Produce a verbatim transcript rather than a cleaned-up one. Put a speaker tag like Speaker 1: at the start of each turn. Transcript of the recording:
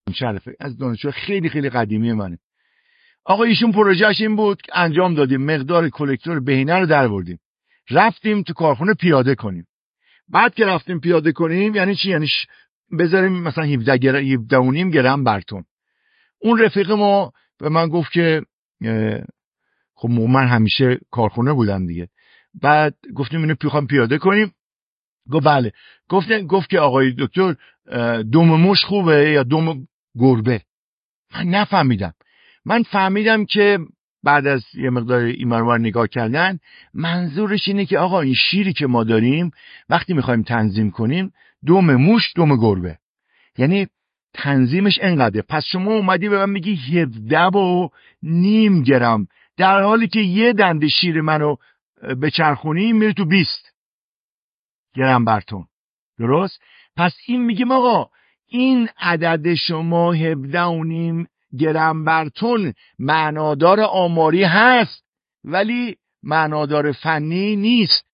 Speaker 1: شرفه از دانشجو خیلی خیلی قدیمی منه. آقا ایشون پروژهش این بود که انجام دادیم، مقدار کلکتور بهینه رو درآوردیم، رفتیم تو کارخونه پیاده کنیم. بعد که رفتیم پیاده کنیم یعنی چی؟ یعنی ش... بذاریم مثلا هفده گرم هفده و نیم گرم بر تن. اون رفیق ما به من گفت که خب من همیشه کارخونه بودم دیگه. بعد گفتیم اینو میخوام پیاده کنیم. گفت بله. گفت گفت که آقای دکتر دم موش خوبه یا دم گربه؟ من نفهمیدم. من فهمیدم که بعد از یه مقدار اینور نگاه کردن منظورش اینه که آقا این شیری که ما داریم وقتی میخوایم تنظیم کنیم دم موش دم گربه، یعنی تنظیمش انقدره. پس شما اومدی به من میگی هفده و نیم گرم، در حالی که یه دنده شیر منو بچرخونی میره تو بیست گرم بر تن. درست؟ پس این میگیم آقا این عدد شما هفده و نیم گرم بر تن معنادار آماری هست ولی معنادار فنی نیست.